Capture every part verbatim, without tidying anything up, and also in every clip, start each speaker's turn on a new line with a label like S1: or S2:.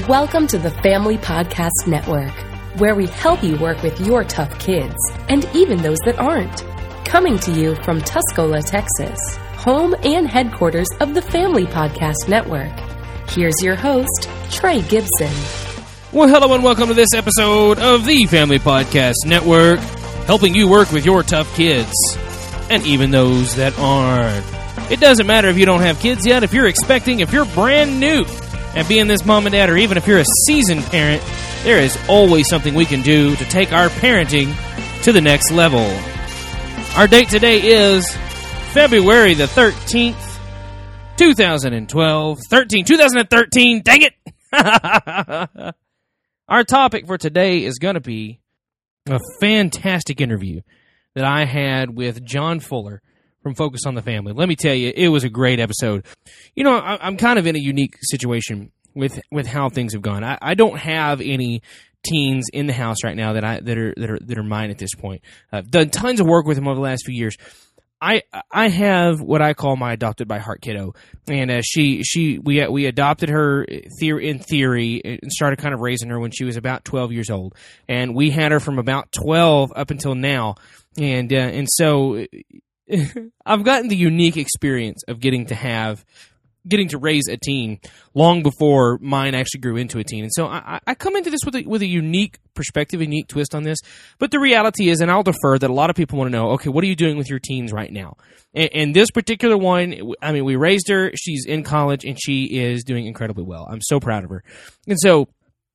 S1: Welcome to the Family Podcast Network, where we help you work with your tough kids, and even those that aren't. Coming to you from Tuscola, Texas, home and headquarters of the Family Podcast Network. Here's your host, Trey Gibson.
S2: Well, hello and welcome to this episode of the Family Podcast Network, helping you work with your tough kids, and even those that aren't. It doesn't matter if you don't have kids yet, if you're expecting, if you're brand new at being this mom and dad, or even if you're a seasoned parent, there is always something we can do to take our parenting to the next level. Our date today is February the thirteenth, two thousand twelve. thirteen, two thousand thirteen, dang it! Our topic for today is going to be a fantastic interview that I had with John Fuller from Focus on the Family. Let me tell you, it was a great episode. You know, I, I'm kind of in a unique situation with with how things have gone. I, I don't have any teens in the house right now that I that are that are that are mine at this point. I've done tons of work with them over the last few years. I I have what I call my adopted by heart kiddo, and uh, she she we we adopted her theory in theory and started kind of raising her when she was about twelve years old, and we had her from about twelve up until now, and uh, and so. I've gotten the unique experience of getting to have, getting to raise a teen long before mine actually grew into a teen. And so I, I come into this with a, with a unique perspective, a unique twist on this. But the reality is, and I'll defer, that a lot of people want to know, okay, what are you doing with your teens right now? And, and this particular one, I mean, we raised her, she's in college, and she is doing incredibly well. I'm so proud of her. And so...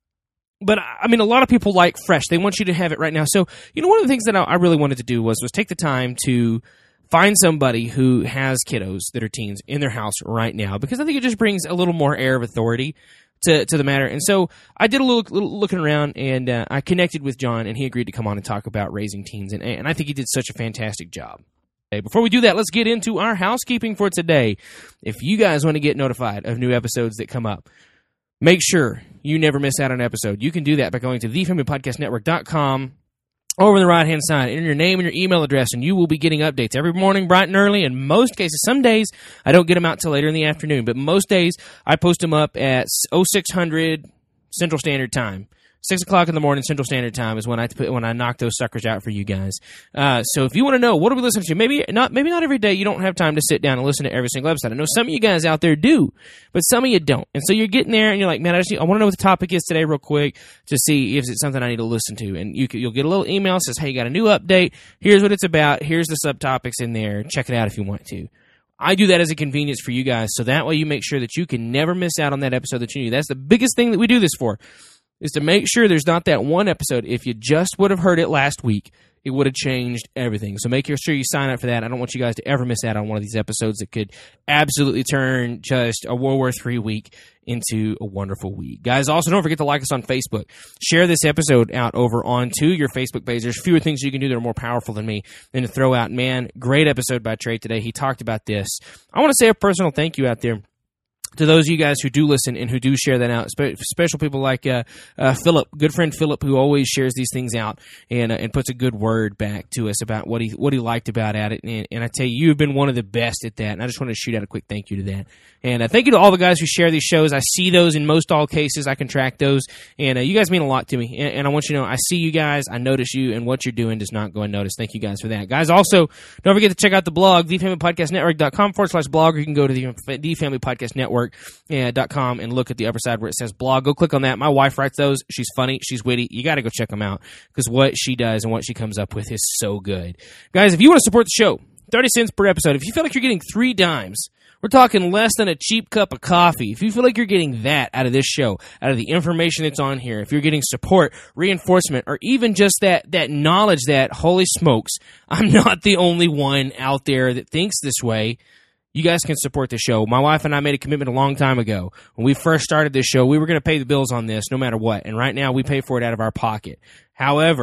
S2: But, I mean, a lot of people like fresh. They want you to have it right now. So, you know, one of the things that I, I really wanted to do was, was take the time to find somebody who has kiddos that are teens in their house right now, because I think it just brings a little more air of authority to, to the matter. And so I did a little, little looking around, and uh, I connected with John, and he agreed to come on and talk about raising teens. And, and I think he did such a fantastic job. Before we do that, let's get into our housekeeping for today. If you guys want to get notified of new episodes that come up, make sure you never miss out on an episode. You can do that by going to the family podcast network dot com. Over on the right-hand side, enter your name and your email address, and you will be getting updates every morning, bright and early. In most cases, some days, I don't get them out till later in the afternoon, but most days, I post them up at oh six hundred Central Standard Time. six o'clock in the morning Central Standard Time is when I put, when I knock those suckers out for you guys. Uh, so if you want to know, what are we listening to? Maybe not Maybe not every day. You don't have time to sit down and listen to every single episode. I know some of you guys out there do, but some of you don't. And so you're getting there, and you're like, man, I, just, I want to know what the topic is today real quick to see if it's something I need to listen to. And you, you'll get a little email that says, hey, you got a new update. Here's what it's about. Here's the subtopics in there. Check it out if you want to. I do that as a convenience for you guys, so that way you make sure that you can never miss out on that episode that you need. That's the biggest thing that we do this for, is to make sure there's not that one episode. If you just would have heard it last week, it would have changed everything. So make sure you sign up for that. I don't want you guys to ever miss out on one of these episodes that could absolutely turn just a World War Three week into a wonderful week. Guys, also don't forget to like us on Facebook. Share this episode out over onto your Facebook page. There's fewer things you can do that are more powerful than me than to throw out, man, great episode by Trey today. He talked about this. I want to say a personal thank you out there to those of you guys who do listen and who do share that out, Spe- special people like uh, uh, Philip, good friend Philip, who always shares these things out and uh, and puts a good word back to us about what he what he liked about at it. And, and I tell you, you've been one of the best at that. And I just want to shoot out a quick thank you to that. And uh, thank you to all the guys who share these shows. I see those in most all cases. I can track those. And uh, you guys mean a lot to me. And, and I want you to know, I see you guys. I notice you. And what you're doing does not go unnoticed. Thank you guys for that. Guys, also, don't forget to check out the blog, the family podcast network dot com forward slash blog. Or you can go to the, the Family Podcast Network and dot com and look at the upper side where it says blog. Go click on that. My wife writes those. She's funny. She's witty. You got to go check them out, because what she does and what she comes up with is so good. Guys, if you want to support the show, thirty cents per episode. If you feel like you're getting three dimes, we're talking less than a cheap cup of coffee. If you feel like you're getting that out of this show, out of the information that's on here, if you're getting support, reinforcement, or even just that, that knowledge that, holy smokes, I'm not the only one out there that thinks this way, you guys can support the show. My wife and I made a commitment a long time ago. When we first started this show, we were going to pay the bills on this no matter what. And right now, we pay for it out of our pocket. However,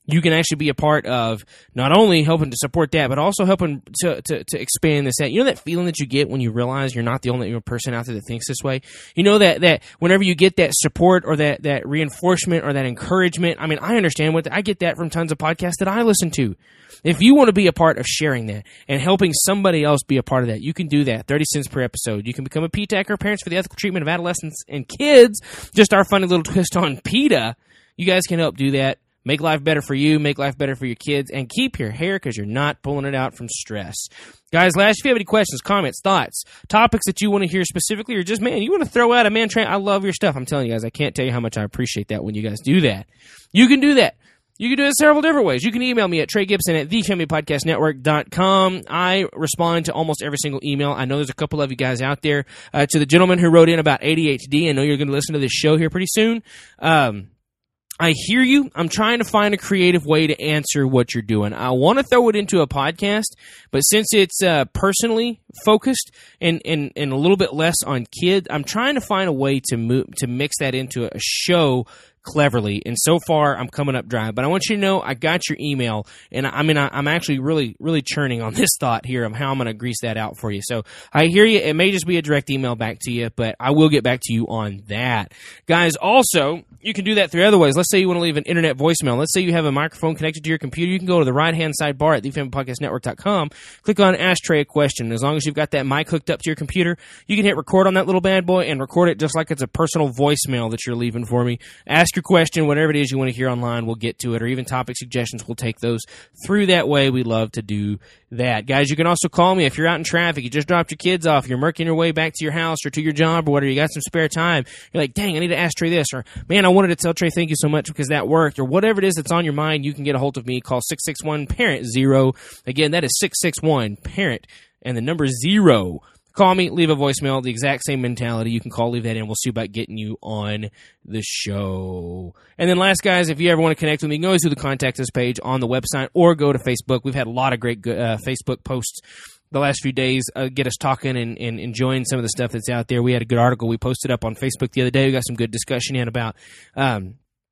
S2: you can actually be a part of not only helping to support that, but also helping to, to, to expand this out. You know that feeling that you get when you realize you're not the only person out there that thinks this way? You know that, that whenever you get that support or that, that reinforcement or that encouragement, I mean, I understand what, I get that from tons of podcasts that I listen to. If you want to be a part of sharing that and helping somebody else be a part of that, you can do that. thirty cents per episode. You can become a P T A C or Parents for the Ethical Treatment of Adolescents and Kids. Just our funny little twist on PETA. You guys can help do that. Make life better for you, make life better for your kids, and keep your hair because you're not pulling it out from stress. Guys, last, if you have any questions, comments, thoughts, topics that you want to hear specifically, or just, man, you want to throw out a man train, I love your stuff. I'm telling you guys, I can't tell you how much I appreciate that when you guys do that. You can do that. You can do it several different ways. You can email me at Trey Gibson at the family podcast network dot com. I respond to almost every single email. I know there's a couple of you guys out there. Uh, to the gentleman who wrote in about A D H D, I know you're going to listen to this show here pretty soon. Um... I hear you. I'm trying to find a creative way to answer what you're doing. I want to throw it into a podcast, but since it's uh, personally focused and, and, and a little bit less on kids, I'm trying to find a way to move, to mix that into a show cleverly, and so far I'm coming up dry. But I want you to know I got your email, and I, I mean I, I'm actually really really churning on this thought here of how I'm going to grease that out for you. So I hear you. It may just be a direct email back to you, but I will get back to you on that, guys. Also, you can do that three other ways. Let's say you want to leave an internet voicemail. Let's say you have a microphone connected to your computer. You can go to the right hand side bar at the family podcast network dot com. Click on Ask Trey a Question. As long as you've got that mic hooked up to your computer, you can hit record on that little bad boy and record it just like it's a personal voicemail that you're leaving for me. Ask your question, whatever it is you want to hear online, we'll get to it, or even topic suggestions, we'll take those through that way. We love to do that. Guys, you can also call me if you're out in traffic, you just dropped your kids off, you're murking your way back to your house or to your job or whatever, you got some spare time, you're like, dang, I need to ask Trey this, or man, I wanted to tell Trey thank you so much because that worked, or whatever it is that's on your mind, you can get a hold of me. Call six six one parent zero. Again, that is six six one parent and the number zero. Call me, leave a voicemail, the exact same mentality. You can call, leave that in. We'll see about getting you on the show. And then last, guys, if you ever want to connect with me, you can always do the Contact Us page on the website or go to Facebook. We've had a lot of great uh, Facebook posts the last few days, uh, get us talking and, and enjoying some of the stuff that's out there. We had a good article we posted up on Facebook the other day. We got some good discussion in about um,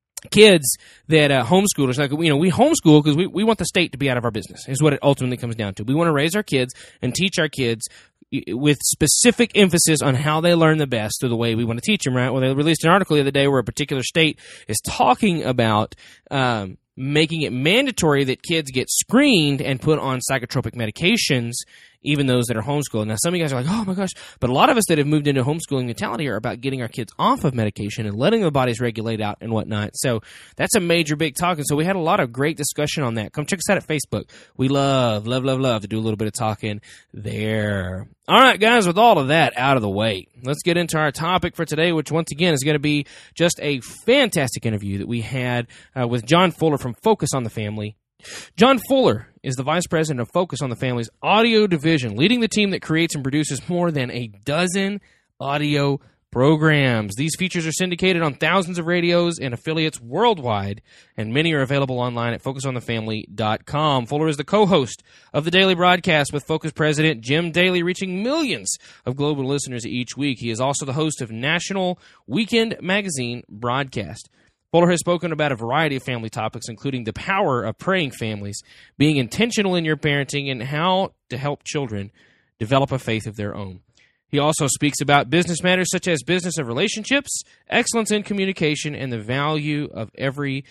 S2: kids that uh, homeschoolers, like, you know, we homeschool because we, we want the state to be out of our business, is what it ultimately comes down to. We want to raise our kids and teach our kids with specific emphasis on how they learn the best through the way we want to teach them, right? Well, they released an article the other day where a particular state is talking about um, making it mandatory that kids get screened and put on psychotropic medications, even those that are homeschooling. Now, some of you guys are like, oh my gosh, but a lot of us that have moved into homeschooling mentality are about getting our kids off of medication and letting the bodies regulate out and whatnot. So that's a major big talk. And so we had a lot of great discussion on that. Come check us out at Facebook. We love, love, love, love to do a little bit of talking there. All right, guys, with all of that out of the way, let's get into our topic for today, which once again is going to be just a fantastic interview that we had uh, with John Fuller from Focus on the Family. John Fuller is the Vice President of Focus on the Family's audio division, leading the team that creates and produces more than a dozen audio programs. These features are syndicated on thousands of radios and affiliates worldwide, and many are available online at focus on the family dot com. Fuller is the co-host of the daily broadcast with Focus President Jim Daly, reaching millions of global listeners each week. He is also the host of National Weekend Magazine broadcast. Fuller has spoken about a variety of family topics, including the power of praying families, being intentional in your parenting, and how to help children develop a faith of their own. He also speaks about business matters such as business of relationships, excellence in communication, and the value of every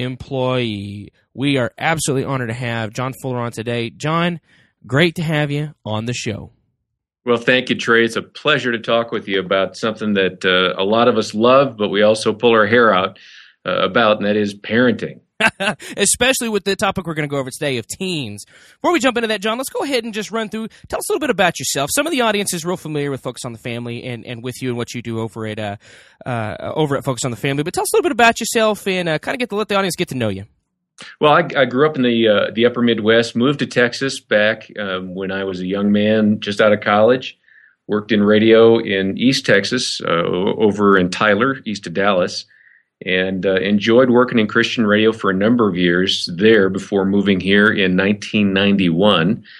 S2: employee. We are absolutely honored to have John Fuller on today. John, great to have you on the show.
S3: Well, thank you, Trey. It's a pleasure to talk with you about something that uh, a lot of us love, but we also pull our hair out uh, about, and that is parenting.
S2: Especially with the topic we're going to go over today of teens. Before we jump into that, John, let's go ahead and just run through, tell us a little bit about yourself. Some of the audience is real familiar with Focus on the Family and, and with you and what you do over at uh, uh, over at Focus on the Family. But tell us a little bit about yourself and uh, kind of get to let the audience get to know you.
S3: Well, I, I grew up in the uh, the upper Midwest, moved to Texas back um, when I was a young man just out of college, worked in radio in East Texas, uh, over in Tyler, east of Dallas, and uh, enjoyed working in Christian radio for a number of years there before moving here in nineteen ninety-one.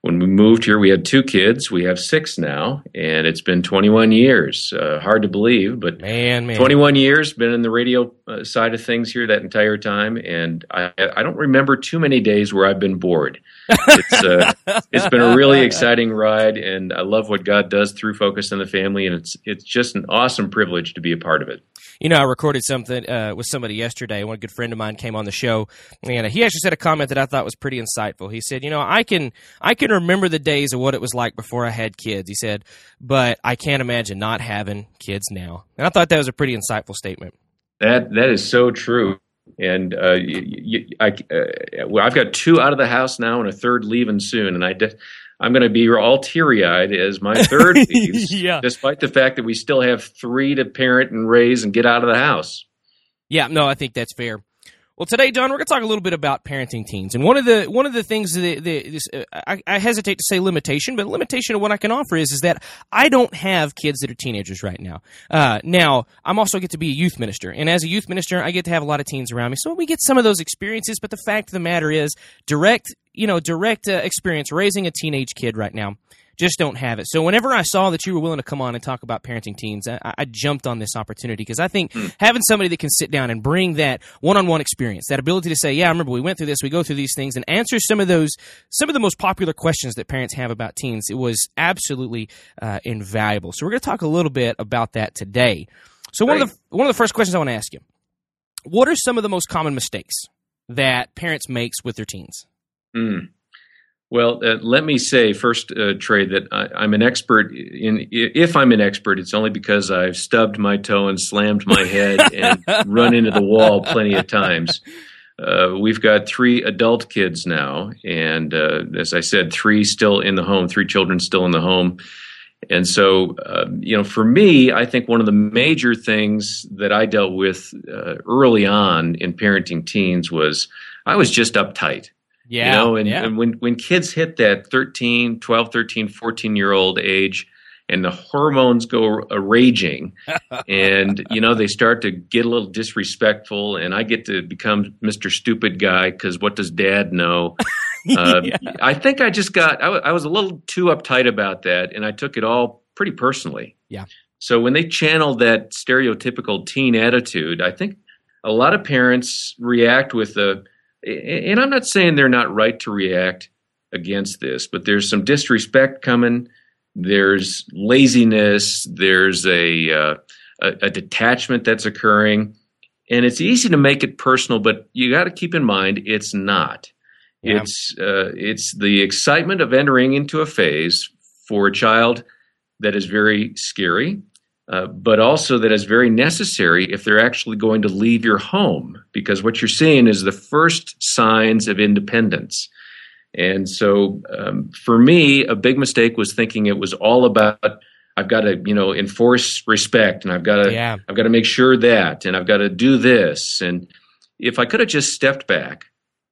S3: when we moved here, we had two kids. We have six now, and it's been twenty-one years. Uh, hard to believe, but
S2: man, man.
S3: twenty-one years, been in the radio uh, side of things here that entire time, and I, I don't remember too many days where I've been bored. It's, uh, it's been a really exciting ride, and I love what God does through Focus on the Family, and it's it's just an awesome privilege to be a part of it.
S2: You know, I recorded something uh, with somebody yesterday. One good friend of mine came on the show, and he actually said a comment that I thought was pretty insightful. He said, you know, I can I can remember the days of what it was like before I had kids. He said, but I can't imagine not having kids now. And I thought that was a pretty insightful statement. That
S3: that is so true. And uh, you, you, I, uh, well, I've got two out of the house now and a third leaving soon, and I de- I'm going to be all teary-eyed as my third leaves,
S2: yeah.
S3: despite the fact that we still have three to parent and raise and get out of the house.
S2: Yeah, no, I think that's fair. Well, today, Don, we're going to talk a little bit about parenting teens, and one of the one of the things that, that this, uh, I, I hesitate to say limitation, but limitation of what I can offer is is that I don't have kids that are teenagers right now. Uh, now, I'm also get to be a youth minister, and as a youth minister, I get to have a lot of teens around me, so we get some of those experiences. But the fact of the matter is, direct, you know, direct uh, experience raising a teenage kid right now. Just don't have it. So whenever I saw that you were willing to come on and talk about parenting teens, I, I jumped on this opportunity because I think mm. having somebody that can sit down and bring that one-on-one experience, that ability to say, yeah, I remember we went through this, we go through these things, and answer some of those, some of the most popular questions that parents have about teens, it was absolutely uh, invaluable. So we're going to talk a little bit about that today. So one
S3: Great.
S2: of the one of the first questions I want to ask you, what are some of the most common mistakes that parents make with their teens?
S3: Mm. Well, uh, let me say first, uh, Trey, that I, I'm an expert in, if I'm an expert, it's only because I've stubbed my toe and slammed my head and run into the wall plenty of times. Uh, we've got three adult kids now, and uh, as I said, three still in the home, three children still in the home. And so, uh, you know, for me, I think one of the major things that I dealt with uh, early on in parenting teens was I was just uptight.
S2: Yeah,
S3: you know, and,
S2: yeah.
S3: and when, when kids hit that thirteen, twelve, thirteen, fourteen-year-old age and the hormones go a raging and, you know, they start to get a little disrespectful and I get to become Mister Stupid Guy because what does Dad know? uh,
S2: yeah.
S3: I think I just got, I, w- I was a little too uptight about that and I took it all pretty personally.
S2: Yeah.
S3: So when they channeled that stereotypical teen attitude, I think a lot of parents react with a, and I'm not saying they're not right to react against this, but there's some disrespect coming. There's laziness. There's a, uh, a, a detachment that's occurring. And it's easy to make it personal, but you got to keep in mind it's not. Yeah. It's uh, it's the excitement of entering into a phase for a child that is very scary. Uh, but also that is very necessary if they're actually going to leave your home, because what you're seeing is the first signs of independence. And so um, for me, a big mistake was thinking it was all about, I've got to, you know, enforce respect and I've got to,
S2: yeah.
S3: I've got to make sure that, and I've got to do this. And if I could have just stepped back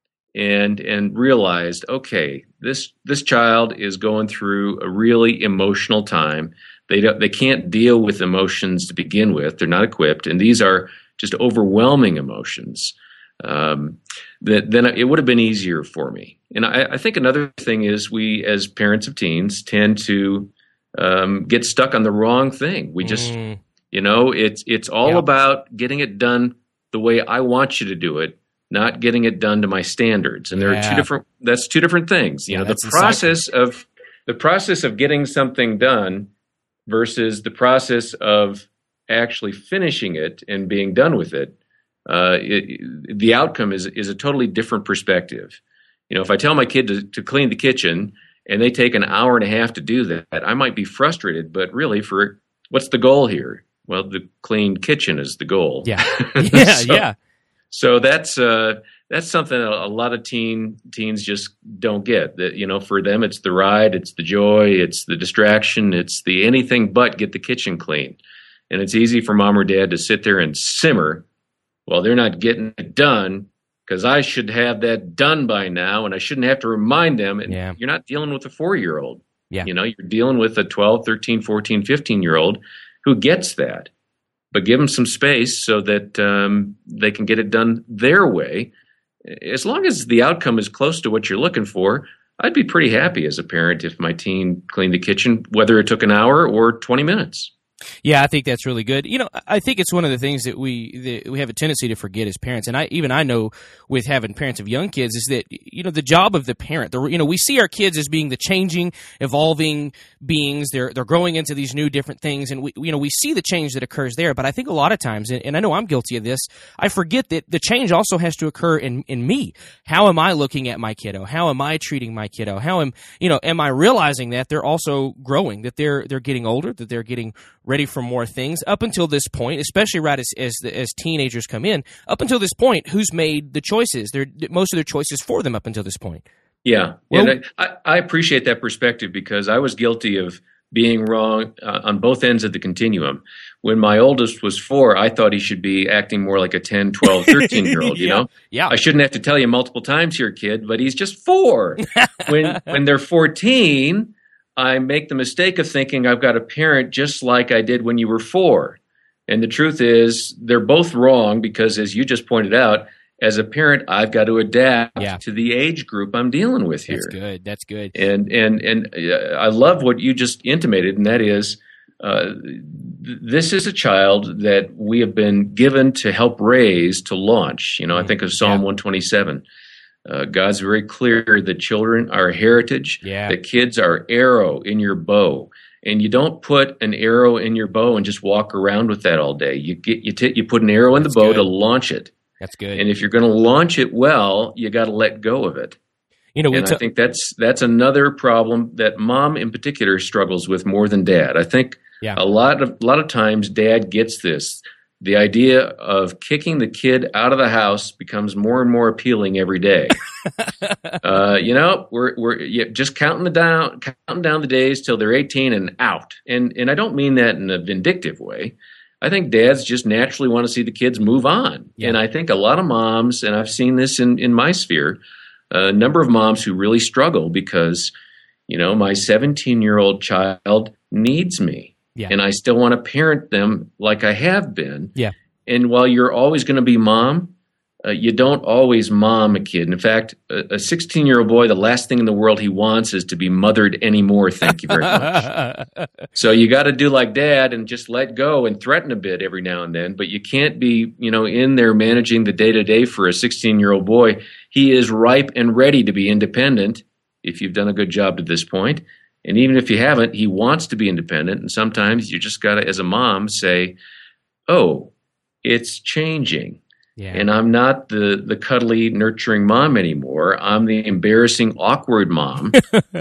S3: and, and realized, okay, this, this child is going through a really emotional time. They don't, they can't deal with emotions to begin with. They're not equipped, and these are just overwhelming emotions. Um, that then it would have been easier for me. And I, I think another thing is we, as parents of teens, tend to um, get stuck on the wrong thing. We just, mm. you know, it's it's all yep. about getting it done the way I want you to do it, not getting it done to my standards. And there yeah. are two different. That's two different things. You
S2: yeah,
S3: know, the process insightful. of the process of getting something done versus the process of actually finishing it and being done with it, uh, it, the outcome is is a totally different perspective. You know, if I tell my kid to, to clean the kitchen and they take an hour and a half to do that, I might be frustrated, but really for what's the goal here? Well, the clean kitchen is the goal.
S2: Yeah, yeah,
S3: so,
S2: yeah.
S3: So that's uh, that's something a lot of teen teens just don't get. That, you know, for them, it's the ride, it's the joy, it's the distraction, it's the anything but get the kitchen clean. And it's easy for mom or dad to sit there and simmer while they're not getting it done because I should have that done by now, and I shouldn't have to remind them. And
S2: yeah.
S3: you're not dealing with a four-year-old.
S2: Yeah.
S3: You know, you're dealing with a twelve, thirteen, fourteen, fifteen-year-old who gets that. But give them some space so that um, they can get it done their way. As long as the outcome is close to what you're looking for, I'd be pretty happy as a parent if my teen cleaned the kitchen, whether it took an hour or twenty minutes.
S2: Yeah, I think that's really good. You know, I think it's one of the things that we that we have a tendency to forget as parents, and I even I know with having parents of young kids is that, you know, the job of the parent. The, you know, we see our kids as being the changing, evolving beings. They're they're growing into these new different things, and we you know we see the change that occurs there. But I think a lot of times, and, and I know I'm guilty of this, I forget that the change also has to occur in in me. How am I looking at my kiddo? How am I treating my kiddo? How am you know am I realizing that they're also growing, that they're they're getting older, that they're getting ready for more things. Up until this point, especially right as as, the, as teenagers come in, up until this point, who's made the choices? They're most of their choices for them up until this point.
S3: Yeah,
S2: Well-
S3: and I, I appreciate that perspective because I was guilty of being wrong uh, on both ends of the continuum. When my oldest was four, I thought he should be acting more like a ten, twelve, thirteen-year-old, you
S2: Yeah.
S3: know?
S2: Yeah.
S3: I shouldn't have to tell you multiple times here, kid, but he's just four. when when they're fourteen, I make the mistake of thinking I've got a parent just like I did when you were four. And the truth is, they're both wrong because, as you just pointed out, as a parent, I've got to adapt
S2: Yeah.
S3: to the age group I'm dealing with here.
S2: That's good. That's good.
S3: And and and uh, I love what you just intimated, and that is, uh, th- this is a child that we have been given to help raise to launch. You know, I think of Psalm
S2: Yeah.
S3: one twenty-seven. Uh, God's very clear that children are heritage,
S2: Yeah.
S3: that kids are arrow in your bow. And you don't put an arrow in your bow and just walk around with that all day. You get you t- you put an arrow in
S2: That's
S3: the bow
S2: good.
S3: to launch it.
S2: That's good.
S3: And if you're going to launch it well, you got to let go of it.
S2: you know, we
S3: And
S2: ta-
S3: I think that's that's another problem that mom in particular struggles with more than dad. I think
S2: Yeah.
S3: a lot of a lot of times dad gets this. The idea of kicking the kid out of the house becomes more and more appealing every day. uh, you know, we're we're yeah, just counting the down counting down the days till they're eighteen and out. And and I don't mean that in a vindictive way. I think dads just naturally want to see the kids move on.
S2: Yeah.
S3: And I think a lot of moms, and I've seen this in, in my sphere, a number of moms who really struggle because, you know, my seventeen-year-old child needs me.
S2: Yeah.
S3: And I still want to parent them like I have been.
S2: Yeah.
S3: And while you're always going to be mom, uh, you don't always mom a kid. In fact, a sixteen-year-old boy, the last thing in the world he wants is to be mothered anymore. Thank you very much. So you got to do like dad and just let go and threaten a bit every now and then. But you can't be, you know, in there managing the day-to-day for a sixteen-year-old boy. He is ripe and ready to be independent if you've done a good job to this point. And even if you haven't, he wants to be independent. And sometimes you just got to, as a mom, say, oh, it's changing.
S2: yeah.
S3: And I'm not the, the cuddly, nurturing mom anymore. I'm the embarrassing, awkward mom.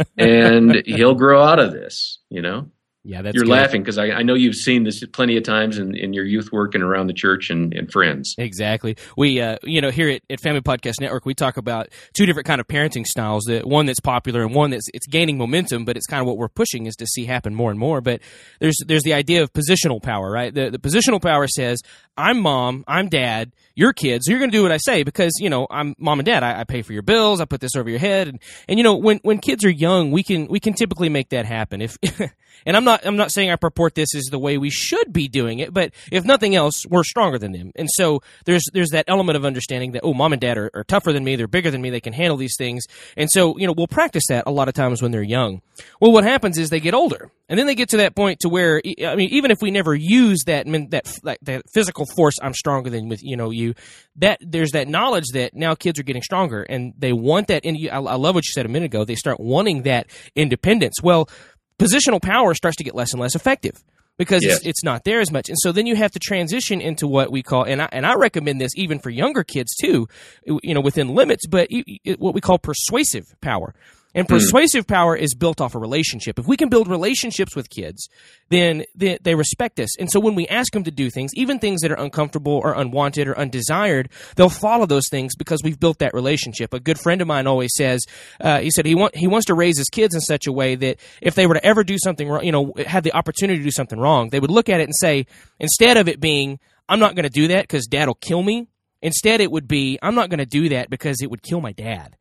S3: And he'll grow out of this, you know?
S2: yeah. That's
S3: You're
S2: good.
S3: laughing because I, I know you've seen this plenty of times in, in your youth work and around the church and, and friends.
S2: Exactly. We, uh, you know, here at, at Family Podcast Network, we talk about two different kind of parenting styles. The one that's popular and one that's it's gaining momentum, but it's kind of what we're pushing is to see happen more and more. But there's there's the idea of positional power, right? The the positional power says, I'm mom, I'm dad, you're kids, so you're going to do what I say because, you know, I'm mom and dad. I, I pay for your bills. I put this over your head, and and you know, when when kids are young, we can we can typically make that happen. If and I'm not I'm not saying I purport this is the way we should be doing it, but if nothing else, we're stronger than them. And so there's there's that element of understanding that, oh, mom and dad are, are tougher than me, they're bigger than me, they can handle these things. And so, you know, we'll practice that a lot of times when they're young. Well, what happens is they get older, and then they get to that point to where, I mean, even if we never use that that that, that physical force, I'm stronger than with you know you, that there's that knowledge that now kids are getting stronger, and they want that. And I, I love what you said a minute ago. They start wanting that independence. Well, positional power starts to get less and less effective because
S3: Yes.
S2: it's, it's not there as much. And so then you have to transition into what we call, and I, and I recommend this even for younger kids too, you know, within limits, but you- you- what we call persuasive power. And persuasive power is built off a relationship. If we can build relationships with kids, then they, they respect us. And so when we ask them to do things, even things that are uncomfortable or unwanted or undesired, they'll follow those things because we've built that relationship. A good friend of mine always says, uh, he said he want, he wants to raise his kids in such a way that if they were to ever do something wrong, you know, had the opportunity to do something wrong, they would look at it and say, instead of it being, I'm not going to do that because dad will kill me, instead it would be, I'm not going to do that because it would kill my dad.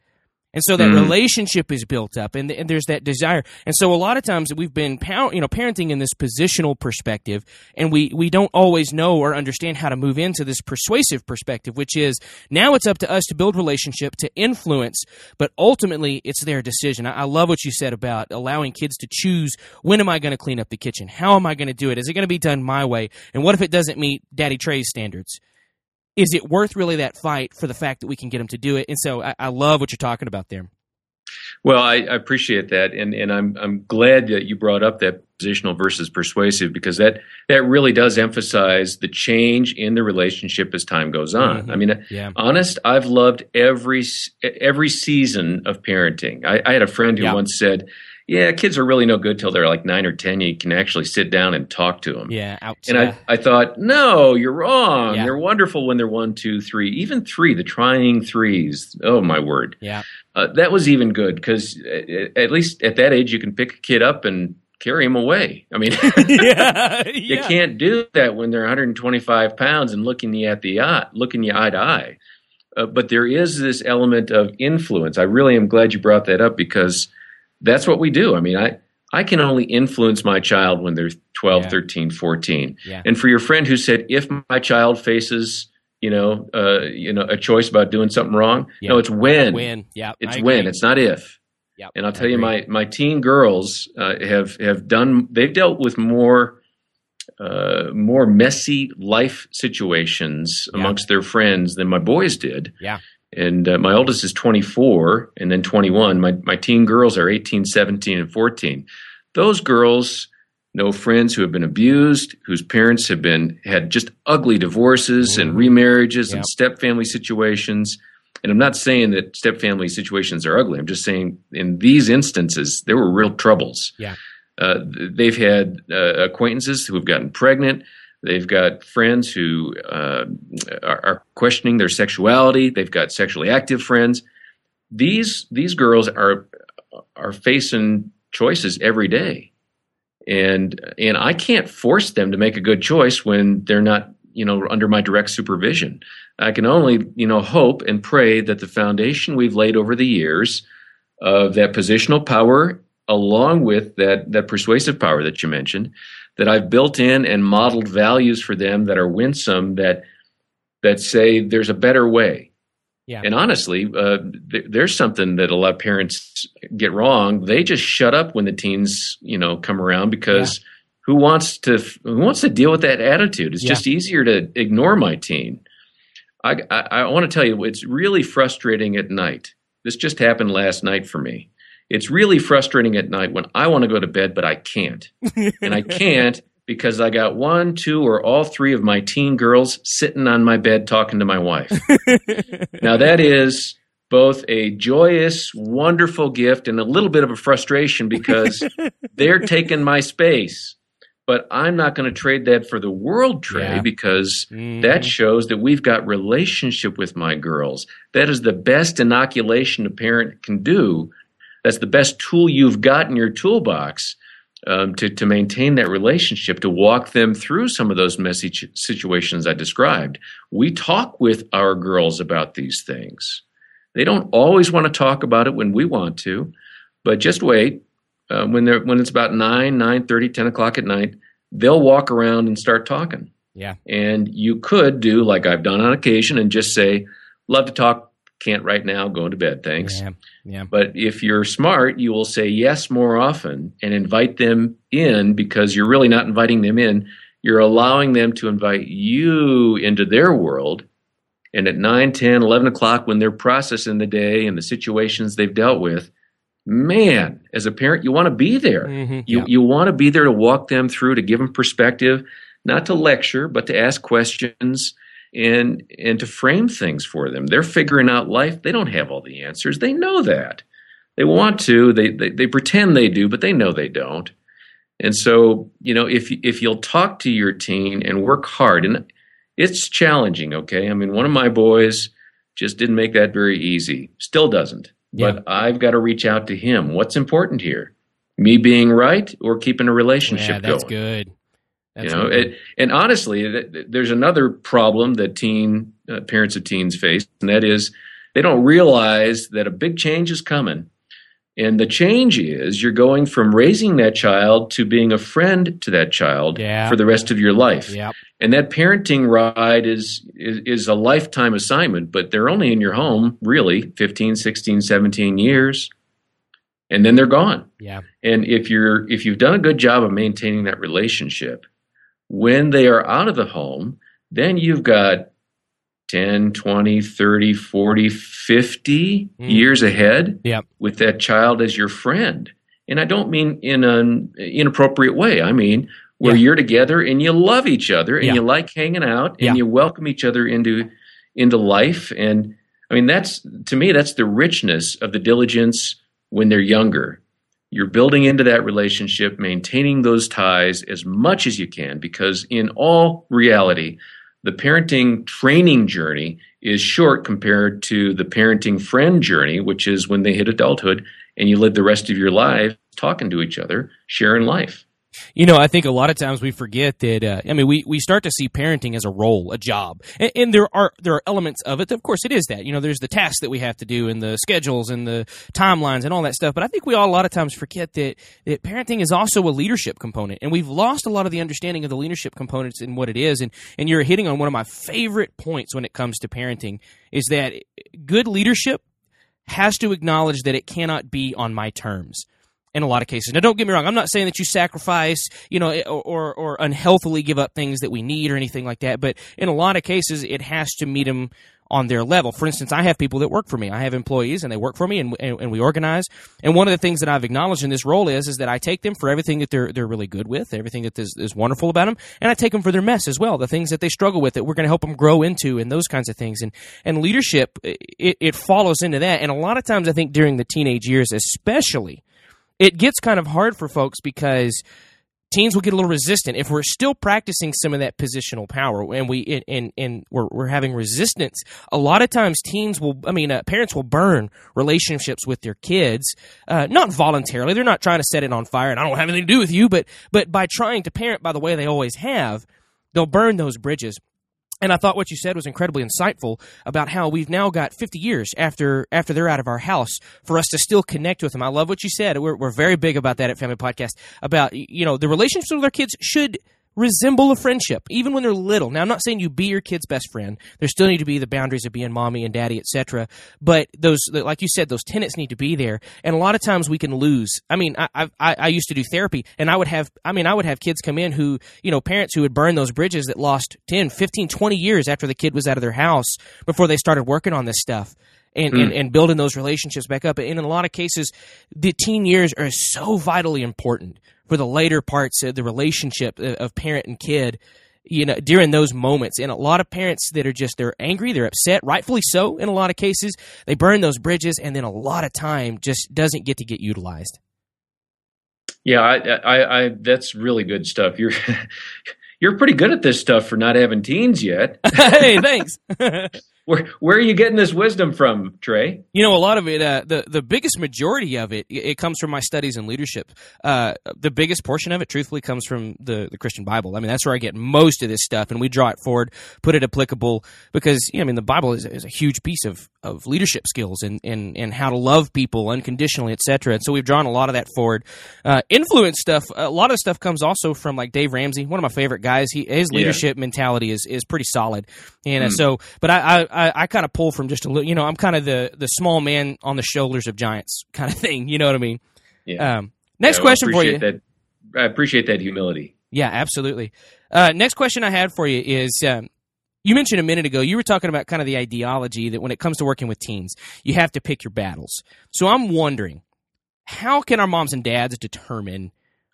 S2: And so that
S3: Mm.
S2: relationship is built up, and, and there's that desire. And so a lot of times we've been, pow- you know, parenting in this positional perspective, and we, we don't always know or understand how to move into this persuasive perspective, which is now it's up to us to build relationship, to influence, but ultimately it's their decision. I, I love what you said about allowing kids to choose, when am I going to clean up the kitchen? How am I going to do it? Is it going to be done my way? And what if it doesn't meet Daddy Trey's standards? Is it worth really that fight for the fact that we can get them to do it? And so I, I love what you're talking about there.
S3: Well, I, I appreciate that, and and I'm I'm glad that you brought up that positional versus persuasive, because that that really does emphasize the change in the relationship as time goes on.
S2: Mm-hmm.
S3: I mean,
S2: Yeah.
S3: honest, I've loved every s- every season of parenting. I, I had a friend who
S2: Yeah.
S3: once said, "Yeah, kids are really no good till they're like nine or ten. You can actually sit down and talk to them."
S2: Yeah, ouch.
S3: And
S2: Yeah.
S3: I, I thought, no, you're wrong.
S2: Yeah.
S3: They're wonderful when they're one, two, three, even three, the trying threes. Oh, my word.
S2: yeah.
S3: Uh, that was even good, because at least at that age, you can pick a kid up and carry him away. I mean,
S2: yeah.
S3: you
S2: yeah.
S3: can't do that when they're one hundred twenty-five pounds and looking you at the eye, looking you eye to eye. Uh, but there is this element of influence. I really am glad you brought that up, because that's what we do. I mean, I, I can only influence my child when they're twelve,
S2: Yeah.
S3: thirteen, fourteen.
S2: Yeah.
S3: And for your friend who said, if my child faces, you know, uh, you know, a choice about doing something wrong,
S2: Yeah.
S3: no, it's when.
S2: When. Yeah.
S3: It's
S2: I
S3: when.
S2: agree.
S3: It's not if.
S2: Yep,
S3: And I'll
S2: I
S3: tell you,
S2: agree.
S3: my my teen girls uh, have have done. They've dealt with more uh, more messy life situations
S2: Yeah.
S3: amongst their friends than my boys did.
S2: Yeah.
S3: And uh, my oldest is twenty-four, and then twenty-one. My my teen girls are eighteen, seventeen, and fourteen. Those girls know friends who have been abused, whose parents have been had just ugly divorces
S2: Mhm.
S3: and remarriages
S2: Yep.
S3: and step family situations. And I'm not saying that step family situations are ugly. I'm just saying in these instances, there were real troubles.
S2: Yeah.
S3: Uh, th- they've had uh, acquaintances who have gotten pregnant. They've got friends who uh, are, are questioning their sexuality. They've got sexually active friends. These these girls are are facing choices every day, and and I can't force them to make a good choice when they're not, you know, under my direct supervision. I can only, you know, hope and pray that the foundation we've laid over the years of that positional power, along with that that persuasive power that you mentioned, that I've built in and modeled values for them that are winsome, that that say there's a better way.
S2: Yeah.
S3: And honestly, uh, th- there's something that a lot of parents get wrong. They just shut up when the teens, you know, come around, because who wants to who wants to deal with that attitude? It's
S2: Yeah.
S3: just easier to ignore my teen. I, I, I want to tell you, it's really frustrating at night. This just happened last night for me. It's really frustrating at night when I want to go to bed, but I can't. And I can't because I got one, two, or all three of my teen girls sitting on my bed talking to my wife. Now, that is both a joyous, wonderful gift and a little bit of a frustration, because they're taking my space. But I'm not going to trade that for the world, Trey,
S2: Yeah.
S3: because
S2: Mhm.
S3: that shows that we've got relationship with my girls. That is the best inoculation a parent can do. That's the best tool you've got in your toolbox um, to, to maintain that relationship, to walk them through some of those messy ch- situations I described. We talk with our girls about these things. They don't always want to talk about it when we want to, but just wait. Uh, when they're when it's about nine, nine thirty, ten o'clock at night, they'll walk around and start talking.
S2: Yeah.
S3: And you could do like I've done on occasion and just say, "Love to talk, can't right now, going to bed, thanks."
S2: Yeah. Yeah.
S3: But if you're smart, you will say yes more often and invite them in, because you're really not inviting them in. You're allowing them to invite you into their world. And at nine, ten, eleven o'clock, when they're processing the day and the situations they've dealt with, man, as a parent, you want to be there.
S2: Mhm.
S3: You
S2: Yeah.
S3: you want to be there to walk them through, to give them perspective, not to lecture, but to ask questions and and to frame things for them. They're figuring out life. They don't have all the answers. They know that. They want to. They they, they pretend they do, but they know they don't. And so, you know, if if you'll talk to your teen and work hard, and it's challenging, okay? I mean, one of my boys just didn't make that very easy. Still doesn't.
S2: Yeah.
S3: But I've got to reach out to him. What's important here? Me being right or keeping a relationship
S2: Yeah, that's
S3: going?
S2: good. That's
S3: You know,
S2: good.
S3: it, and honestly, th- th- there's another problem that teen uh, parents of teens face, and that is they don't realize that a big change is coming. And the change is you're going from raising that child to being a friend to that child
S2: yeah.
S3: for the rest of your life.
S2: Yep.
S3: And that parenting ride is, is is a lifetime assignment, but they're only in your home, really, fifteen, sixteen, seventeen years. And then they're gone.
S2: Yeah.
S3: And if you're if you've done a good job of maintaining that relationship, when they are out of the home, then you've got ten, twenty, thirty, forty, fifty mm. years ahead
S2: yep.
S3: with that child as your friend. And I don't mean in an inappropriate way. I mean where yeah. you're together and you love each other and yeah. you like hanging out and
S2: yeah.
S3: you welcome each other into into life. And I mean, that's, to me, that's the richness of the diligence when they're younger. You're building into that relationship, maintaining those ties as much as you can, because in all reality, the parenting training journey is short compared to the parenting friend journey, which is when they hit adulthood and you live the rest of your life talking to each other, sharing life.
S2: You know, I think a lot of times we forget that, uh, I mean, we, we start to see parenting as a role, a job. And, and there are there are elements of it. Of course, it is that. You know, there's the tasks that we have to do and the schedules and the timelines and all that stuff. But I think we all a lot of times forget that, that parenting is also a leadership component. And we've lost a lot of the understanding of the leadership components and what it is. And, and you're hitting on one of my favorite points when it comes to parenting, is that good leadership has to acknowledge that it cannot be on my terms. In a lot of cases. Now, don't get me wrong. I'm not saying that you sacrifice, you know, or, or or unhealthily give up things that we need or anything like that. But in a lot of cases, it has to meet them on their level. For instance, I have people that work for me. I have employees, and they work for me, and, and, and we organize. And one of the things that I've acknowledged in this role is is that I take them for everything that they're they're really good with, everything that is, is wonderful about them, and I take them for their mess as well, the things that they struggle with that we're going to help them grow into, and those kinds of things. And and leadership, it, it follows into that. And a lot of times, I think during the teenage years, especially, it gets kind of hard for folks because teens will get a little resistant if we're still practicing some of that positional power, and we and and we're we're having resistance. A lot of times, teens will, I mean, uh, parents will burn relationships with their kids, uh, not voluntarily. They're not trying to set it on fire, and I don't have anything to do with you, but but by trying to parent by the way they always have, they'll burn those bridges. And I thought what you said was incredibly insightful about how we've now got fifty years after after they're out of our house for us to still connect with them. I love what you said. We're we're very big about that at Family Podcast, about, you know, the relationships with our kids should resemble a friendship, even when they're little. Now, I'm not saying you be your kid's best friend. There still need to be the boundaries of being mommy and daddy, et cetera. But those, like you said, those tenets need to be there. And a lot of times we can lose. I mean, I, I, I used to do therapy, and I would have, I mean, I would have kids come in who, you know, parents who would burn those bridges that lost ten, fifteen, twenty years after the kid was out of their house before they started working on this stuff. And, mm. and, and building those relationships back up. And in a lot of cases, the teen years are so vitally important for the later parts of the relationship of parent and kid, you know, during those moments. And a lot of parents that are just, they're angry, they're upset, rightfully so in a lot of cases. They burn those bridges, and then a lot of time just doesn't get to get utilized.
S3: Yeah, I, I, I that's really good stuff. You're you're pretty good at this stuff for not having teens yet.
S2: Hey, thanks.
S3: Where where are you getting this wisdom from, Trey?
S2: You know, a lot of it, uh, the, the biggest majority of it, it comes from my studies in leadership. Uh, the biggest portion of it, truthfully, comes from the, the Christian Bible. I mean, that's where I get most of this stuff, and we draw it forward, put it applicable, because, you know, I mean, the Bible is, is a huge piece of, of leadership skills and, and, and how to love people unconditionally, et cetera. And so we've drawn a lot of that forward. Uh, influence stuff, a lot of stuff comes also from, like, Dave Ramsey, one of my favorite guys. He, his leadership yeah. mentality is, is pretty solid. And uh, mm. so, but I, I, I, I kind of pull from just a little, you know, I'm kind of the, the small man on the shoulders of giants kind of thing. You know what I mean?
S3: Yeah.
S2: Um, next
S3: yeah,
S2: question for you.
S3: That, I appreciate that humility.
S2: Yeah, absolutely. Uh, next question I had for you is, um, you mentioned a minute ago, you were talking about kind of the ideology that when it comes to working with teens, you have to pick your battles. So I'm wondering, how can our moms and dads determine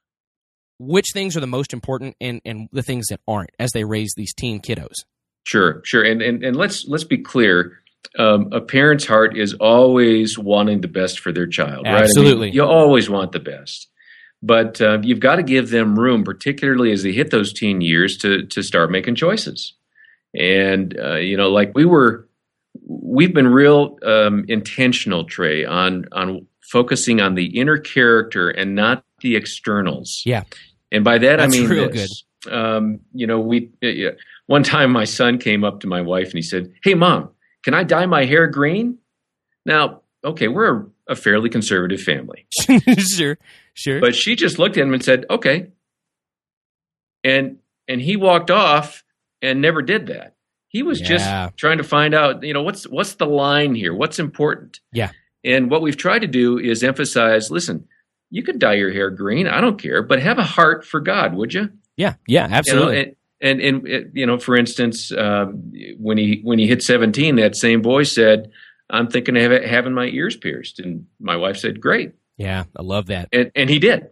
S2: which things are the most important and, and the things that aren't as they raise these teen kiddos?
S3: Sure, sure, and and and let's let's be clear. Um, a parent's heart is always wanting the best for their child, right?
S2: Absolutely,
S3: I mean, you always want the best, but uh, you've got to give them room, particularly as they hit those teen years, to to start making choices. And uh, you know, like we were, we've been real um, intentional, Trey, on on focusing on the inner character and not the externals.
S2: Yeah,
S3: and by that
S2: That's
S3: I mean
S2: real
S3: this. Good. Um, you know, we. Uh, One time my son came up to my wife and he said, "Hey, Mom, can I dye my hair green?" Now, okay, we're a, a fairly conservative family.
S2: Sure, sure.
S3: But she just looked at him and said, okay. And and he walked off and never did that. He was
S2: Yeah.
S3: just trying to find out, you know, what's what's the line here? What's important?
S2: Yeah.
S3: And what we've tried to do is emphasize, listen, you could dye your hair green, I don't care, but have a heart for God, would you?
S2: Yeah, yeah, absolutely.
S3: You know, and, and, and it, you know, for instance, um, when he when he hit seventeen, that same boy said, I'm thinking of have, having my ears pierced. And my wife said, great.
S2: Yeah, I love that.
S3: And, and he did.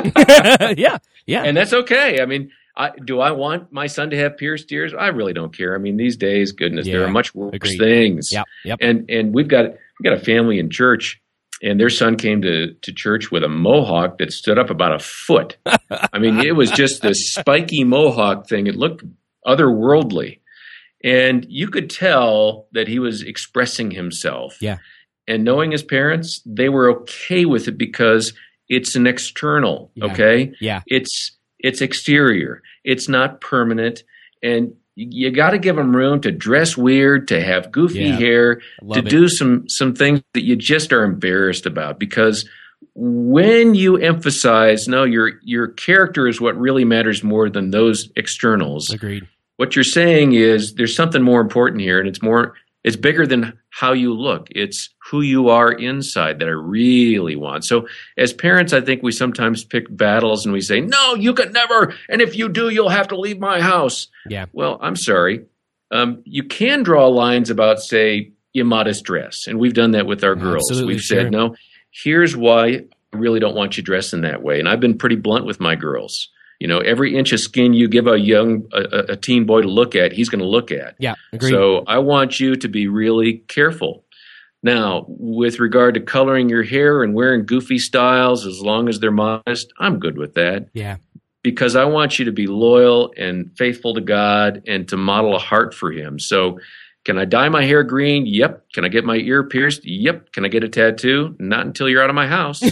S2: yeah, yeah.
S3: And that's okay. I mean, I, do I want my son to have pierced ears? I really don't care. I mean, these days, goodness,
S2: Yeah,
S3: there are much worse
S2: agreed.
S3: things.
S2: Yep, yep.
S3: And and we've got we got a family in church, and their son came to, to church with a mohawk that stood up about a foot. I mean, it was just this spiky mohawk thing. It looked otherworldly. And you could tell that he was expressing himself.
S2: Yeah.
S3: And knowing his parents, they were okay with it because it's an external,
S2: Yeah.
S3: okay?
S2: Yeah.
S3: It's it's exterior. It's not permanent. And you got to give them room to dress weird, to have goofy
S2: Yeah.
S3: hair,
S2: Love
S3: to
S2: it.
S3: do some some things that you just are embarrassed about. Because when you emphasize, no, your your character is what really matters more than those externals.
S2: Agreed.
S3: What you're saying is there's something more important here, and it's more it's bigger than how you look. It's who you are inside that I really want. So as parents, I think we sometimes pick battles and we say, no, you could never, and if you do, you'll have to leave my house.
S2: Yeah.
S3: Well, I'm sorry. Um, you can draw lines about, say, immodest dress, and we've done that with our girls.
S2: Absolutely,
S3: We've
S2: sure.
S3: said, no, here's why I really don't want you dressed in that way. And I've been pretty blunt with my girls. You know, every inch of skin you give a young, a, a teen boy to look at, he's going to look at.
S2: Yeah, agreed.
S3: So I want you to be really careful. Now, with regard to coloring your hair and wearing goofy styles, as long as they're modest, I'm good with that.
S2: Yeah.
S3: Because I want you to be loyal and faithful to God and to model a heart for Him. So can I dye my hair green? Yep. Can I get my ear pierced? Yep. Can I get a tattoo? Not until you're out of my house.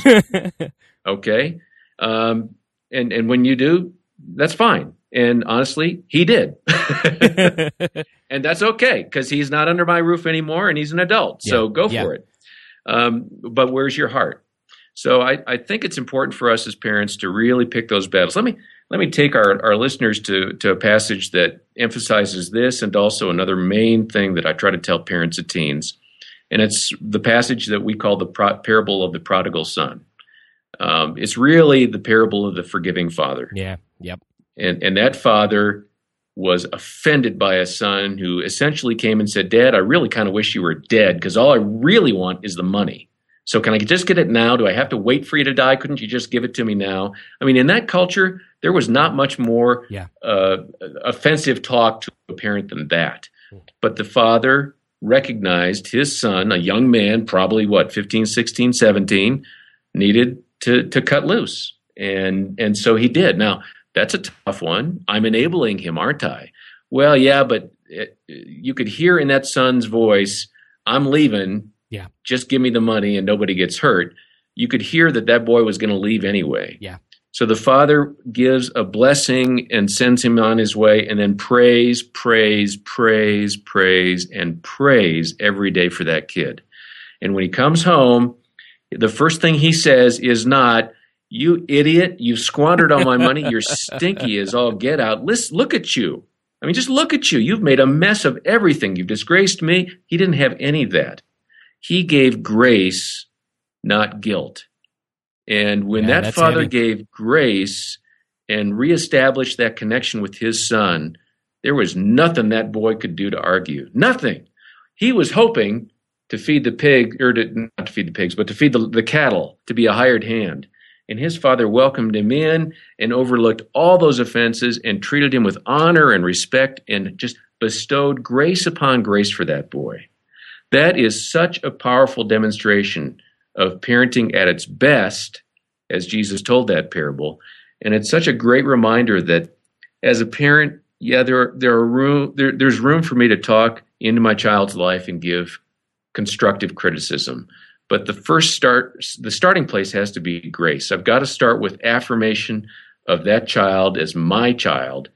S3: Okay. Um, and, and when you do, that's fine. And honestly, he did. And that's okay because he's not under my roof anymore and he's an adult. So
S2: Yeah,
S3: go
S2: yeah.
S3: for it. Um, but where's your heart? So I, I think it's important for us as parents to really pick those battles. Let me let me take our, our listeners to, to a passage that emphasizes this and also another main thing that I try to tell parents of teens. And it's the passage that we call the pro- parable of the prodigal son. Um, it's really the parable of the forgiving father.
S2: Yeah. Yep.
S3: And and that father was offended by a son who essentially came and said, Dad, I really kind of wish you were dead because all I really want is the money. So can I just get it now? Do I have to wait for you to die? Couldn't you just give it to me now? I mean, in that culture, there was not much more
S2: Yeah.
S3: uh, offensive talk to a parent than that. But the father recognized his son, a young man, probably what, fifteen, sixteen, seventeen, needed to, to cut loose. And, and so he did. Now, that's a tough one. I'm enabling him, aren't I? Well, yeah, but it, you could hear in that son's voice, I'm leaving.
S2: Yeah.
S3: Just give me the money and nobody gets hurt. You could hear that that boy was going to leave anyway.
S2: Yeah.
S3: So the father gives a blessing and sends him on his way and then prays, prays, prays, prays, and prays every day for that kid. And when he comes home, the first thing he says is not, you idiot, you've squandered all my money. You're stinky as all get out. Listen, look at you. I mean, just look at you. You've made a mess of everything. You've disgraced me. He didn't have any of that. He gave grace, not guilt. And when
S2: Yeah,
S3: that
S2: that's
S3: father
S2: heavy.
S3: gave grace and reestablished that connection with his son, there was nothing that boy could do to argue. Nothing. He was hoping to feed the pig, or to, not to feed the pigs, but to feed the, the cattle, to be a hired hand. And his father welcomed him in and overlooked all those offenses and treated him with honor and respect and just bestowed grace upon grace for that boy. That is such a powerful demonstration of parenting at its best, as Jesus told that parable. And it's such a great reminder that as a parent, yeah, there are, there are room, there, there's room for me to talk into my child's life and give constructive criticism. But the first start, the starting place has to be grace. I've got to start with affirmation of that child as my child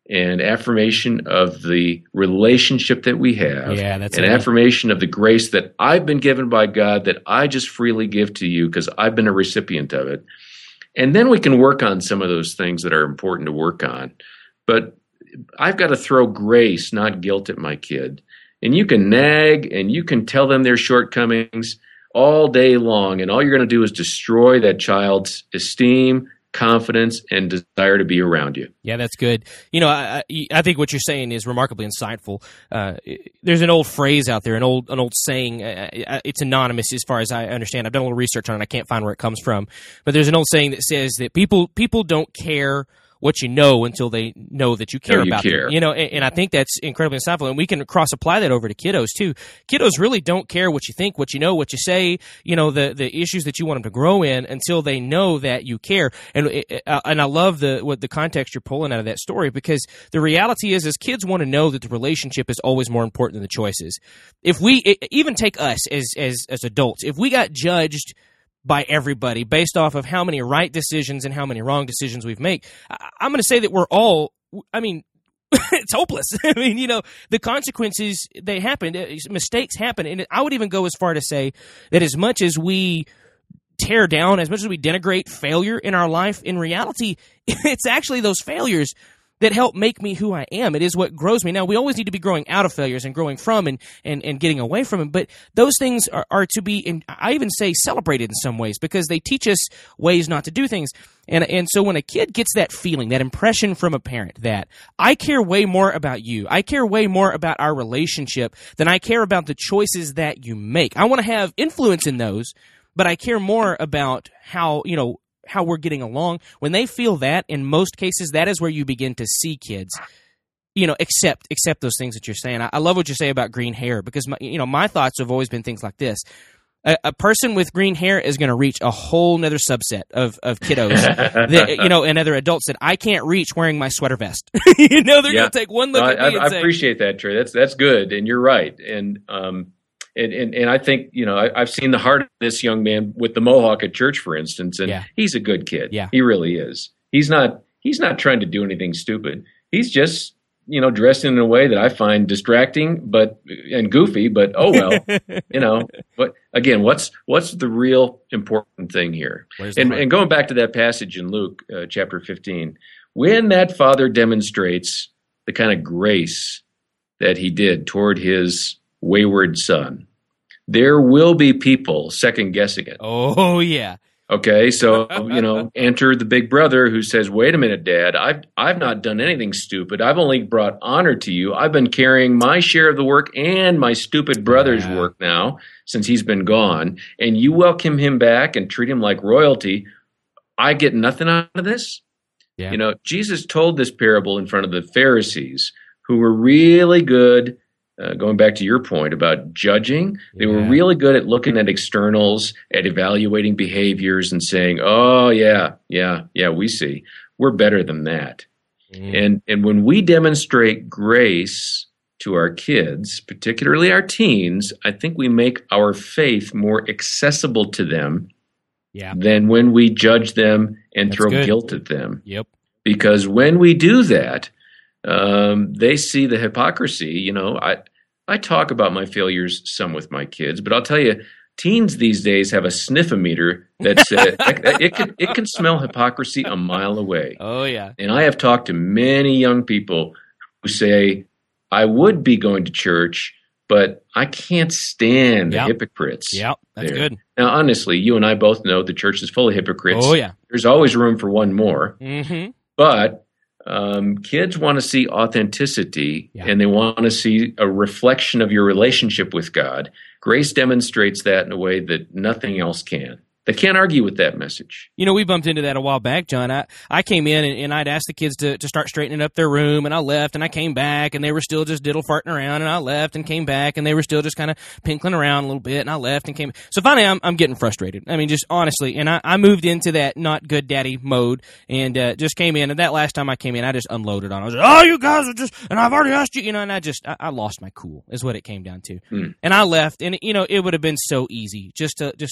S3: and affirmation of the relationship that we have,
S2: yeah, that's
S3: an
S2: it.
S3: affirmation of the grace that I've been given by God that I just freely give to you because I've been a recipient of it. And then we can work on some of those things that are important to work on. But I've got to throw grace, not guilt, at my kid. And you can nag and you can tell them their shortcomings all day long, and all you're going to do is destroy that child's esteem, confidence, and desire to be around you.
S2: Yeah, that's good. You know, I, I think what you're saying is remarkably insightful. Uh, there's an old phrase out there, an old an old saying. Uh, it's anonymous as far as I understand. I've done a little research on it. I can't find where it comes from. But there's an old saying that says that people people don't care what you know until they know that you care
S3: Oh, you
S2: about
S3: care.
S2: them. You know, and, and I think that's incredibly insightful. And we can cross apply that over to kiddos too. Kiddos really don't care what you think, what you know, what you say, you know, the, the issues that you want them to grow in until they know that you care. And uh, and I love the what the context you're pulling out of that story, because the reality is, is kids want to know that the relationship is always more important than the choices. If we even take us as as as adults, if we got judged by everybody based off of how many right decisions and how many wrong decisions we've made, I, I'm going to say that we're all, I mean, it's hopeless. I mean, you know, the consequences, they happen, mistakes happen. And I would even go as far to say that as much as we tear down, as much as we denigrate failure in our life, in reality, it's actually those failures that help make me who I am. It is what grows me. Now, we always need to be growing out of failures and growing from and and, and getting away from them, but those things are, are to be, in, I even say, celebrated in some ways, because they teach us ways not to do things. And and so when a kid gets that feeling, that impression from a parent that I care way more about you, I care way more about our relationship than I care about the choices that you make. I want to have influence in those, but I care more about how, you know, how we're getting along. When they feel that, in most cases, that is where you begin to see kids, you know, accept accept those things that you're saying. I, I love what you say about green hair, because my, you know, my thoughts have always been things like this. A, a person with green hair is going to reach a whole nother subset of, of kiddos, that, you know, and other adults that I can't reach wearing my sweater vest. You know, they're
S3: Yeah.
S2: going to take one look
S3: No,
S2: at me
S3: I,
S2: and
S3: I
S2: say,
S3: appreciate that, Trey. That's that's good, and you're right. And um, and, and and I think, you know, I, I've seen the heart of this young man with the mohawk at church, for instance, and
S2: Yeah.
S3: he's a good kid.
S2: Yeah.
S3: He really is. He's not he's not trying to do anything stupid. He's just, you know, dressed in a way that I find distracting, but and goofy. But oh well, you know. But again, what's what's the real important thing here?
S2: Where's the
S3: And,
S2: heart?
S3: and going back to that passage in Luke uh, chapter fifteen, when that father demonstrates the kind of grace that he did toward his wayward son, there will be people second guessing it.
S2: oh, yeah.
S3: Okay, so you know, enter the big brother who says, "Wait a minute, Dad. I've I've not done anything stupid. I've only brought honor to you. I've been carrying my share of the work and my stupid brother's
S2: Yeah.
S3: work now since he's been gone. And you welcome him back and treat him like royalty. I get nothing out of this."
S2: Yeah.
S3: You know, Jesus told this parable in front of the Pharisees, who were really good. Uh, going back to your point about judging, they were
S2: Yeah.
S3: really good at looking at externals, at evaluating behaviors and saying, oh, yeah, yeah, yeah, we see. We're better than that.
S2: Mm.
S3: And and when we demonstrate grace to our kids, particularly our teens, I think we make our faith more accessible to them
S2: Yeah.
S3: than when we judge them and
S2: That's
S3: throw
S2: good.
S3: guilt at them.
S2: Yep.
S3: Because when we do that, um, they see the hypocrisy. You know, I I talk about my failures some with my kids, but I'll tell you, teens these days have a sniffometer that says it can it can smell hypocrisy a mile away.
S2: Oh, yeah.
S3: And I have talked to many young people who say, "I would be going to church, but I can't stand the
S2: Yep.
S3: hypocrites."
S2: Yep. That's
S3: there."
S2: good.
S3: Now, honestly, you and I both know the church is full of hypocrites.
S2: Oh, yeah.
S3: There's always room for one more.
S2: Mm-hmm.
S3: But um, kids want to see authenticity,
S2: Yeah.
S3: and they want to see a reflection of your relationship with God. Grace demonstrates that in a way that nothing else can. They can't argue with that message.
S2: You know, we bumped into that a while back, John. I, I came in and, and I'd asked the kids to, to start straightening up their room, and I left, and I came back, and they were still just diddle farting around, and I left and came back, and they were still just kind of pinkling around a little bit, and I left and came. So finally, I'm I'm getting frustrated. I mean, just honestly, and I, I moved into that not good daddy mode, and uh, just came in. And that last time I came in, I just unloaded on. I was like, "Oh, you guys are just," and I've already asked you, you know, and I just I, I lost my cool, is what it came down to.
S3: Hmm.
S2: And I left, and you know, it would have been so easy just to just to.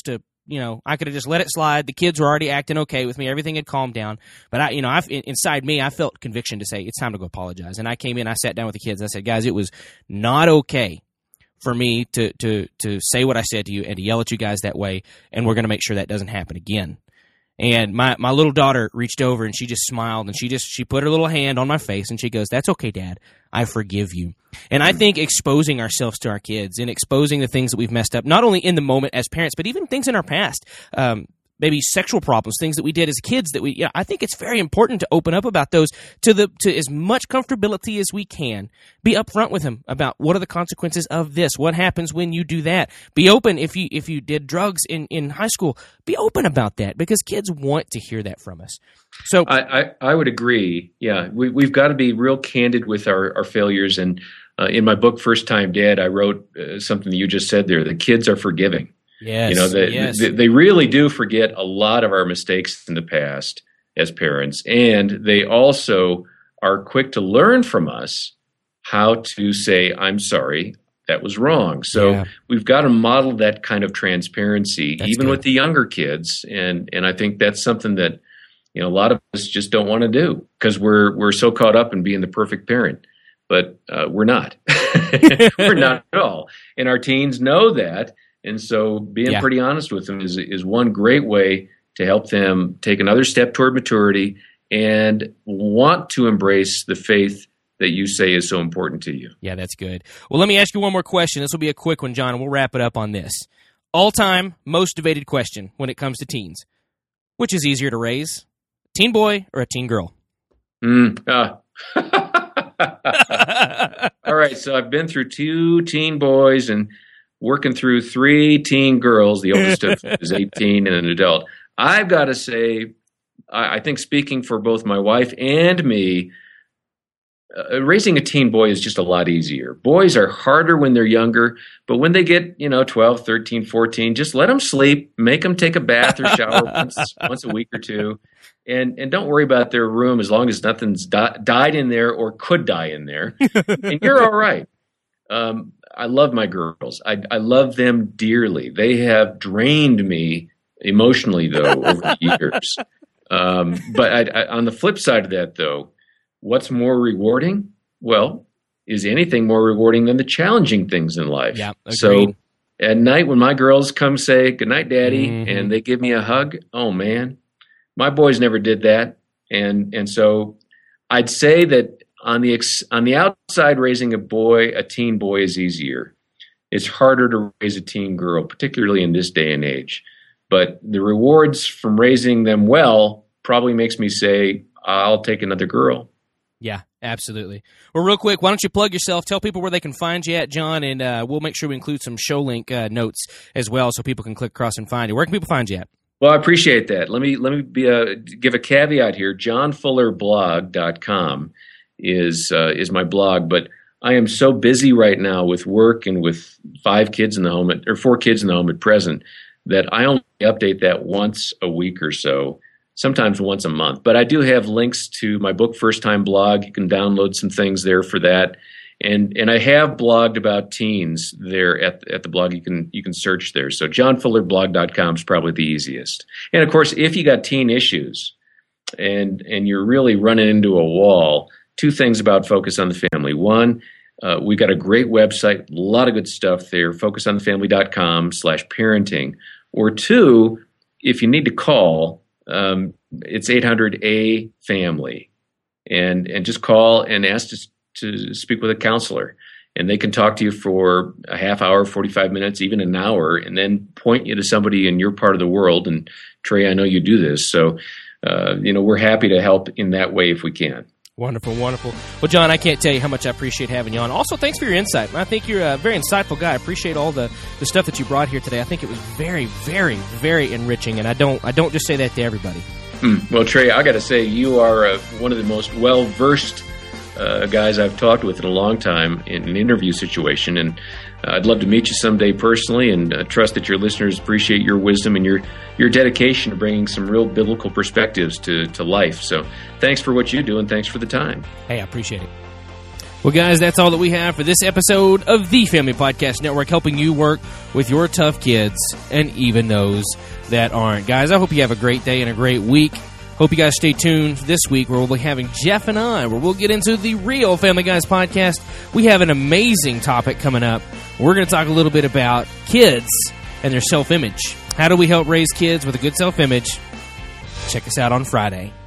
S2: you know, I could have just let it slide. The kids were already acting okay with me. Everything had calmed down. But I, you know, I inside me, I felt conviction to say it's time to go apologize. And I came in, I sat down with the kids. I said, guys, it was not okay for me to to to say what I said to you and to yell at you guys that way. And we're going to make sure that doesn't happen again. And my, my little daughter reached over and she just smiled and she just she put her little hand on my face and she goes, "That's okay, Dad. I forgive you." And I think exposing ourselves to our kids and exposing the things that we've messed up, not only in the moment as parents, but even things in our past, um, maybe sexual problems, things that we did as kids that we, you know, I think it's very important to open up about those to the to as much comfortability as we can. Be upfront with them about what are the consequences of this, what happens when you do that. Be open if you if you did drugs in, in high school. Be open about that because kids want to hear that from us. So
S3: I, I, I would agree. Yeah, we, we've got to be real candid with our, our failures. And uh, in my book, First Time Dad, I wrote uh, something that you just said there. The kids are forgiving.
S2: Yes,
S3: you know, they,
S2: yes.
S3: they, they really do forget a lot of our mistakes in the past as parents. And they also are quick to learn from us how to say, "I'm sorry, that was wrong." So
S2: Yeah.
S3: we've got to model that kind of transparency,
S2: That's
S3: even
S2: good.
S3: with the younger kids. And and I think that's something that, you know, a lot of us just don't want to do because we're we're so caught up in being the perfect parent. But uh, we're not. We're not at all. And our teens know that. And so being
S2: Yeah.
S3: pretty honest with them is is one great way to help them take another step toward maturity and want to embrace the faith that you say is so important to you.
S2: Yeah, that's good. Well, let me ask you one more question. This will be a quick one, John, and we'll wrap it up on this. All-time most debated question when it comes to teens. Which is easier to raise, a teen boy or a teen girl?
S3: Mm, uh. All right, so I've been through two teen boys and working through three teen girls. The oldest of is eighteen and an adult. I've got to say, I, I think speaking for both my wife and me, uh, raising a teen boy is just a lot easier. Boys are harder when they're younger, but when they get, you know, twelve, thirteen, fourteen, just let them sleep, make them take a bath or shower once, once a week or two. And and don't worry about their room as long as nothing's di- died in there or could die in there. And you're all right. Um, I love my girls. I, I love them dearly. They have drained me emotionally, though, over the years. Um, but I, I, on the flip side of that, though, what's more rewarding? Well, is anything more rewarding than the challenging things in life?
S2: Yeah, agreed.
S3: So at night when my girls come say, "Good night, Daddy,"
S2: Mhm.
S3: and they give me a hug, oh, man. My boys never did that, and and so I'd say that on the ex, on the outside, raising a boy, a teen boy, is easier. It's harder to raise a teen girl, particularly in this day and age. But the rewards from raising them well probably makes me say, "I'll take another girl."
S2: Yeah, absolutely. Well, real quick, why don't you plug yourself? Tell people where they can find you at, John, and uh, we'll make sure we include some show link uh, notes as well so people can click across and find you. Where can people find you at?
S3: Well, I appreciate that. Let me let me be a, give a caveat here. john fuller blog dot com is uh, is my blog, but I am so busy right now with work and with five kids in the home at, or four kids in the home at present that I only update that once a week or so, sometimes once a month. But I do have links to my book, First Time Blog. You can download some things there for that. And and I have blogged about teens there at at the blog. You can you can search there. So john fuller blog dot com is probably the easiest. And of course, if you got teen issues and and you're really running into a wall, two things about Focus on the Family. One, uh, we got a great website, a lot of good stuff there, focus on the family dot com slash parenting. Or two, if you need to call, um, it's eight hundred A family. And and just call and ask to to speak with a counselor, and they can talk to you for a half hour, forty-five minutes, even an hour, and then point you to somebody in your part of the world. And Trey, I know you do this. So, uh, you know, we're happy to help in that way if we can.
S2: Wonderful, wonderful. Well, John, I can't tell you how much I appreciate having you on. Also, thanks for your insight. I think you're a very insightful guy. I appreciate all the, the stuff that you brought here today. I think it was very, very, very enriching, and I don't I don't just say that to everybody.
S3: Mm. Well, Trey, I got to say, you are uh, one of the most well-versed Uh, guys I've talked with in a long time in an interview situation, and uh, I'd love to meet you someday personally, and uh, trust that your listeners appreciate your wisdom and your your dedication to bringing some real biblical perspectives to, to life. So thanks for what you do, and thanks for the time.
S2: Hey, I appreciate it. Well, guys, that's all that we have for this episode of the Family Podcast Network, helping you work with your tough kids and even those that aren't. Guys, I hope you have a great day and a great week. Hope you guys stay tuned this week where we'll be having Jeff and I, where we'll get into the real Family Guys podcast. We have an amazing topic coming up. We're going to talk a little bit about kids and their self-image. How do we help raise kids with a good self-image? Check us out on Friday.